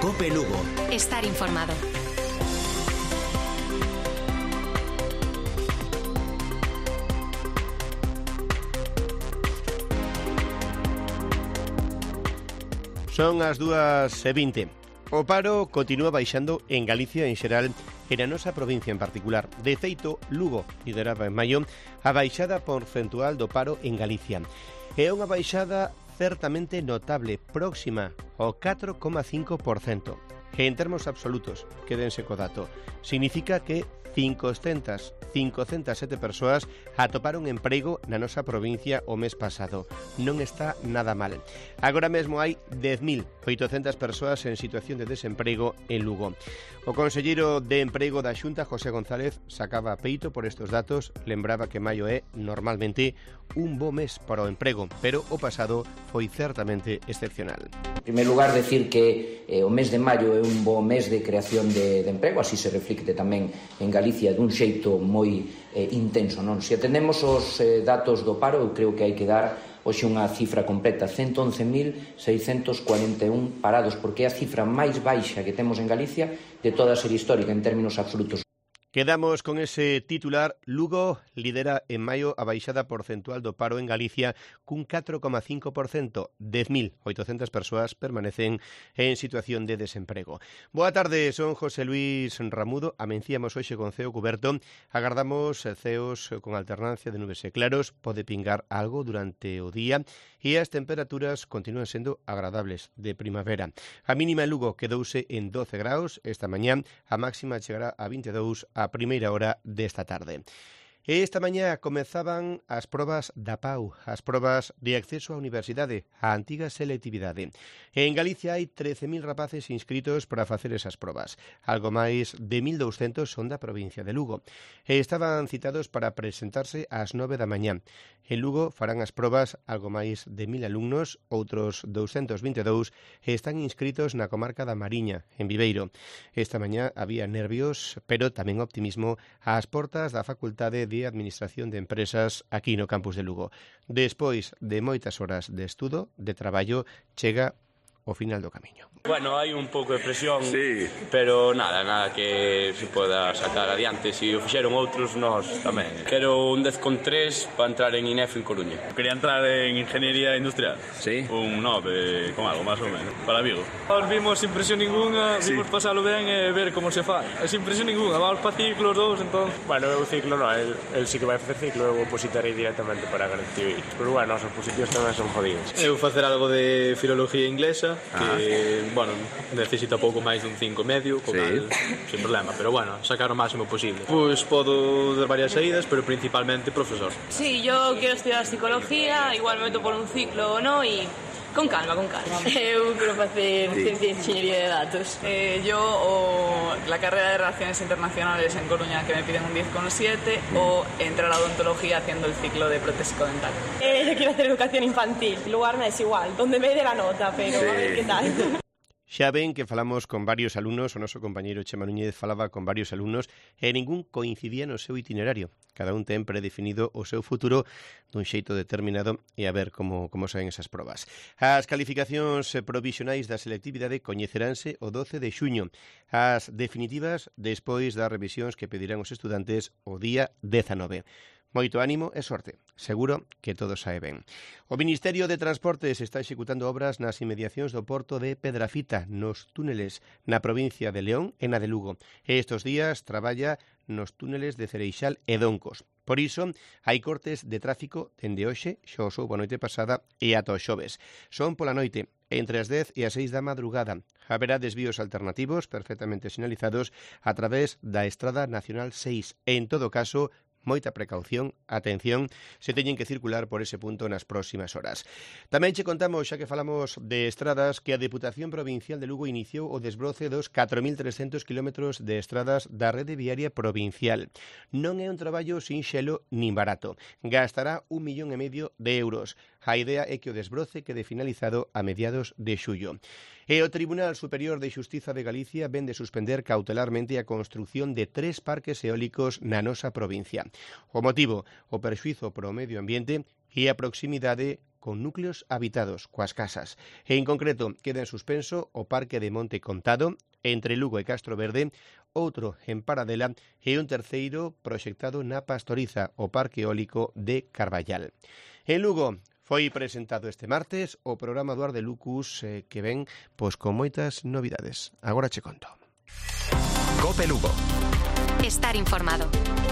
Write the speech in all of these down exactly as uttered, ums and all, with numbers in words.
COPE Lugo. Estar informado. Son as dúas e vinte. O paro continúa baixando en Galicia en xeral e na nosa provincia en particular. De feito, Lugo lideraba en maio a baixada porcentual do paro en Galicia. É unha baixada certamente notable, próxima ao catro coma cinco por cento. E en termos absolutos, quédense co dato, significa que cincocentas e sete persoas atoparon emprego na nosa provincia o mes pasado. Non está nada mal. Agora mesmo hai dez mil oitocentas persoas en situación de desemprego en Lugo. O conselleiro de Emprego da Xunta, José González, sacaba peito por estes datos, lembraba que maio é normalmente un bo mes para o emprego, pero o pasado foi certamente excepcional. En primer lugar, decir que eh, o mes de maio é un bo mes de creación de, de emprego, así se reflicte tamén en Galicia dun xeito moi eh, intenso, non? Se atendemos os eh, datos do paro, eu creo que hai que dar hoxe unha cifra completa, ciento once mil seiscentos cuarenta e un parados, porque é a cifra máis baixa que temos en Galicia de toda a serie histórica en términos absolutos. Quedamos con ese titular. Lugo lidera en maio a baixada porcentual do paro en Galicia cun catro coma cinco por cento. dez mil oitocentas persoas permanecen en situación de desemprego. Boa tarde, son José Luis Ramudo. Amencíamos hoxe con ceo cuberto. Agardamos ceos con alternancia de nubes e claros. Pode pingar algo durante o día e as temperaturas continúan sendo agradables de primavera. A mínima en Lugo quedouse en doce graus esta mañá. A máxima chegará a vinte e dous a primeira hora desta tarde. E esta mañá comezaban as probas da P A U, as probas de acceso á universidade, a antiga selectividade. En Galicia hai trece mil rapaces inscritos para facer esas probas. Algo máis de mil douscentos son da provincia de Lugo. E estaban citados para presentarse ás nove da mañá. En Lugo farán as probas algo máis de mil alumnos, outros douscentos vinte e dous están inscritos na comarca da Mariña, en Viveiro. Esta mañá había nervios, pero tamén optimismo ás portas da Facultade de Administración de Empresas aquí no campus de Lugo. Despois de moitas horas de estudo, de traballo, chega o final do camiño. Bueno, hai un pouco de presión, sí, pero nada, nada que se poda sacar adiante. Se o fixeron outros, nós tamén. Quero un dez con tres para entrar en INEF en Coruña. Quería entrar en Ingeniería Industrial. Sí. Un nove con algo, máis ou menos, para Vigo. Nos vimos sin presión ninguna, sí, vimos pasalo ben e ver como se fai. E sin presión ninguna, vamos para ciclos dous, entón... Bueno, eu ciclo non, el, el sí que vai facer ciclo, eu opositarei directamente para garantir. Pero bueno, os opositivos tamén son jodidos. Eu facer algo de filología inglesa, que, ah. bueno, necesita pouco máis dun cinco e medio, co cal, sin problema, pero bueno, sacar o máximo posible. Pois podo dar varias saídas, pero principalmente profesor. Sí, yo quiero estudiar psicología, igual me meto por un ciclo o no, y con calma, con calma. Eu quero facer sí. Ciencia e Ingeniería de Datos. Eh, yo o la carrera de Relaciones Internacionales en Coruña, que me piden un diez con siete, o entrar a odontología haciendo el ciclo de prótésico dental. Eh, yo quiero hacer educación infantil. El lugar me es igual, donde me dé la nota, pero sí. A ver qué tal. Xa ven que falamos con varios alumnos, o noso compañeiro Chema Núñez falaba con varios alumnos e ningún coincidía no seu itinerario. Cada un ten predefinido o seu futuro dun xeito determinado e a ver como, como saen esas probas. As calificacións provisionais da selectividade coñeceránse o doce de xuño. As definitivas despois das revisións que pedirán os estudantes o día dezanove. Moito ánimo e sorte. Seguro que todo sae ben. O Ministerio de Transportes está executando obras nas inmediacións do porto de Pedrafita, nos túneles na provincia de León e na de Lugo. E estes días traballa nos túneles de Cereixal e Doncos. Por iso, hai cortes de tráfico dende hoxe, xa o soubo a noite pasada, e ata o xoves. Son pola noite, entre as dez e as seis da madrugada. Haberá desvíos alternativos perfectamente sinalizados a través da Estrada Nacional seis. E, en todo caso, moita precaución, atención, se teñen que circular por ese punto nas próximas horas. Tamén che contamos, xa que falamos de estradas, que a Deputación Provincial de Lugo iniciou o desbroce dos catro mil trescentos kilómetros de estradas da rede viaria provincial. Non é un traballo sinxelo nin barato. Gastará un millón e medio de euros. A idea é que o desbroce quede finalizado a mediados de xullo. E o Tribunal Superior de Xustiza de Galicia ven de suspender cautelarmente a construción de tres parques eólicos na nosa provincia. O motivo, o perxuízo para o medio ambiente e a proximidade con núcleos habitados, coas casas. E en concreto, queda en suspenso o Parque de Monte Contado, entre Lugo e Castro Verde, outro en Paradela e un terceiro proxectado na Pastoriza, o Parque Eólico de Carballal. En Lugo foi presentado este martes o programa do Ardelucus eh, que ven pois con moitas novidades. Agora che conto. Cope Lugo. Estar informado.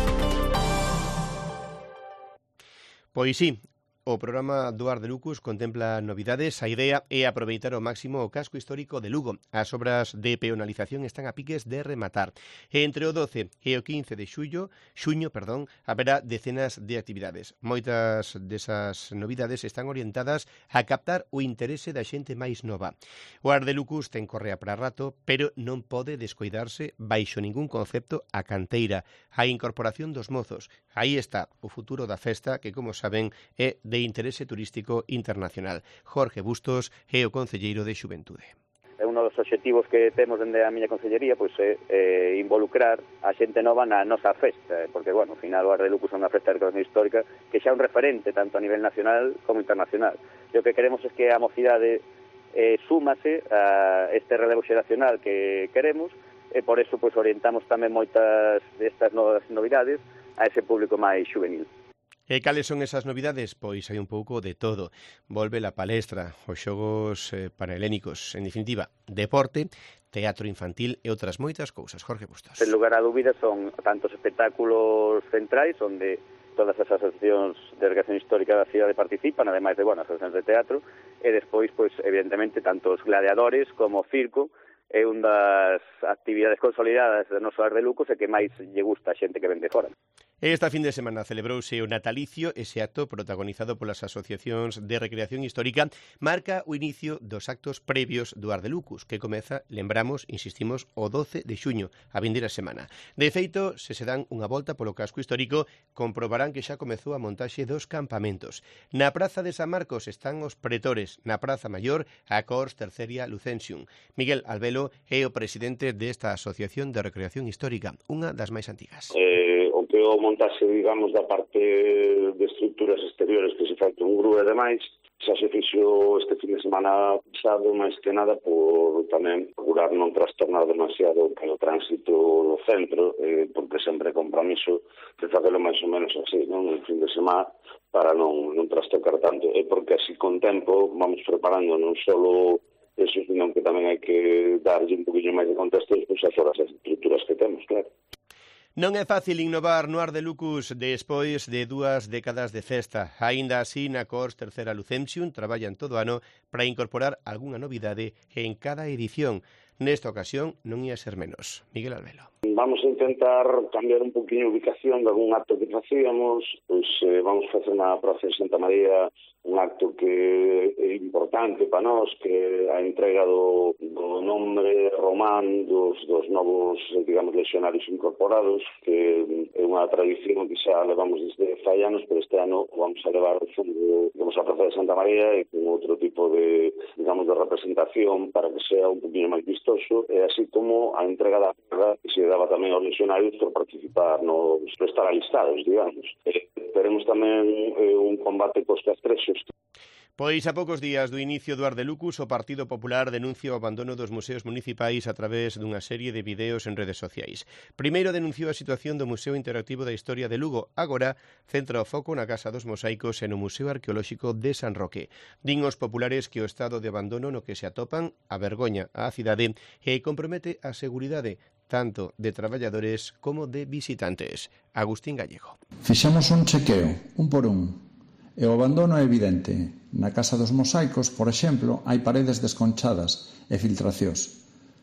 Pois sí, o programa do Ardelucus contempla novidades. A idea é aproveitar ao máximo o casco histórico de Lugo. As obras de peonalización están a piques de rematar. Entre o doce e o quince de xullo, xuño, perdón, haberá decenas de actividades. Moitas desas novidades están orientadas a captar o interese da xente máis nova. O Ardelucus ten correa para rato, pero non pode descoidarse baixo ningún concepto a canteira, a incorporación dos mozos. Aí está o futuro da festa que, como saben, é de de interese turístico internacional. Jorge Bustos é o concelleiro de Xuventude. É un dos obxectivos que temos dende a miña concellería, pois é, é involucrar a xente nova na nosa festa, porque, bueno, ao final o Ardelucus é unha festa de recreación histórica que xa é un referente tanto a nivel nacional como internacional. E o que queremos é que a mocidade eh, súmase a este relevo xeracional que queremos, e por eso pois orientamos tamén moitas destas novas novidades a ese público máis juvenil. E cales son esas novidades? Pois hai un pouco de todo. Volve a palestra, os xogos eh, panhelénicos, en definitiva, deporte, teatro infantil e outras moitas cousas. Jorge Bustos. En lugar a dúbidas son tantos espectáculos centrais onde todas as asociacións de recreación histórica da cidade participan, ademais de, bueno, asociacións de teatro, e despois, pois, evidentemente, tanto os gladiadores como o circo, é unha das actividades consolidadas do noso Ardelucus e que máis lle gusta a xente que ven de fora. Esta fin de semana celebrouse o natalicio. Ese acto, protagonizado polas asociacións de recreación histórica, marca o inicio dos actos previos do Ardelucus, que comeza, lembramos, insistimos, o doce de xuño, a vindeira semana. De feito, se se dan unha volta polo casco histórico, comprobarán que xa comezou a montaxe dos campamentos. Na Praza de San Marcos están os pretores, na Praza Maior, a Cors Terceria Lucensium. Miguel Albelo é o presidente desta asociación de recreación histórica, unha das máis antigas. Eh, o que o montaxe, digamos, da parte de estruturas exteriores que se fai un grúe e demais, xa se fixo este fin de semana pasado, máis que nada por tamén procurar non trastornar demasiado o tránsito no centro, eh, porque sempre é compromiso de facelo máis ou menos así, non? No fin de semana, para non, non trastocar tanto. E porque así con tempo vamos preparando non solo eso, sino que tamén hai que darlle un poquinho máis de contexto despois a todas as estruturas que temos, claro. Non é fácil innovar no Ardelucus despois de dúas décadas de festa. Aínda así, na Cors Terceira Lucensium traballan todo o ano para incorporar algunha novidade en cada edición. Nesta ocasión non ia ser menos. Miguel Albelo. Vamos a intentar cambiar un poquinho a ubicación de algún acto que facíamos, pois eh, vamos facer na Praza de Santa María un acto que é importante para nós, que a entrega do, do nombre román dos, dos novos, digamos, legionarios incorporados, que é unha tradición que xa levamos desde fai anos, pero este ano vamos a levar ao fondo, digamos, a Praza de Santa María e con outro tipo de, digamos, de representación para que sea un poquinho máis vistoso, e así como a entrega da carga que se daba tamén aos legionarios por participar, no, por estar alistados, digamos. Eh, teremos tamén eh, un combate cos castrexos. Pois a poucos días do inicio do Ardelucus, o Partido Popular denuncia o abandono dos museos municipais a través dunha serie de videos en redes sociais. Primeiro denunciou a situación do Museo Interactivo da Historia de Lugo. Agora centra o foco na Casa dos Mosaicos e no Museo Arqueolóxico de San Roque. Din os populares que o estado de abandono no que se atopan avergoña a cidade e compromete a seguridade tanto de traballadores como de visitantes. Agustín Gallego. Fixemos un chequeo, un por un. E o abandono é evidente. Na Casa dos Mosaicos, por exemplo, hai paredes desconchadas e filtracións.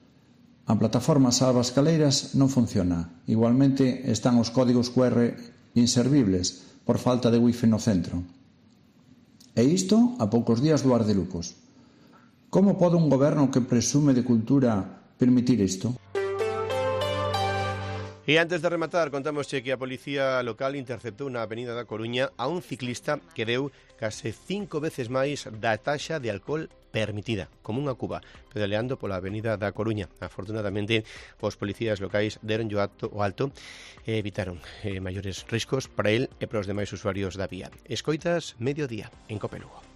A plataforma Salvas Caleiras non funciona. Igualmente están os códigos cu erre inservibles por falta de wifi no centro. E isto a poucos días do Ardelucus. Como pode un goberno que presume de cultura permitir isto? E antes de rematar, contámosche que a policía local interceptou na avenida da Coruña a un ciclista que deu case cinco veces máis da taxa de alcohol permitida, como unha cuba, pedaleando pola avenida da Coruña. Afortunadamente, os policías locais deron o alto, o alto e evitaron eh, maiores riscos para el e para os demais usuarios da vía. Escoitas, mediodía, en Cope Lugo.